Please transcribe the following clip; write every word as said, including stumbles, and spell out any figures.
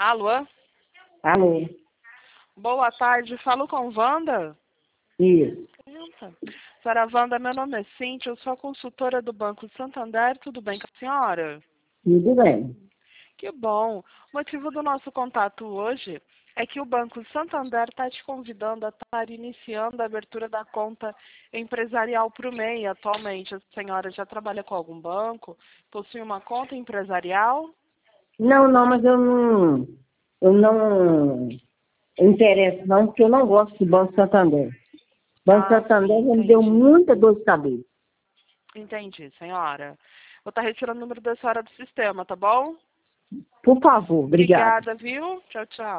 Alô? Alô? Boa tarde, falo com Wanda? Isso. Eita. Senhora Wanda, meu nome é Cíntia, eu sou a consultora do Banco Santander, tudo bem com a senhora? Tudo bem. Que bom. O motivo do nosso contato hoje é que o Banco Santander está te convidando a estar iniciando a abertura da conta empresarial para o M E I atualmente. A senhora já trabalha com algum banco? Possui uma conta empresarial? Não, não, mas eu não, eu não interesso não, porque eu não gosto do Banco Santander. Banco Ah, Santander sim, já me deu entendi. muita dor de cabeça. Entendi, senhora. Vou estar retirando o número da senhora do sistema, tá bom? Por favor, obrigada. Obrigada, viu? Tchau, tchau.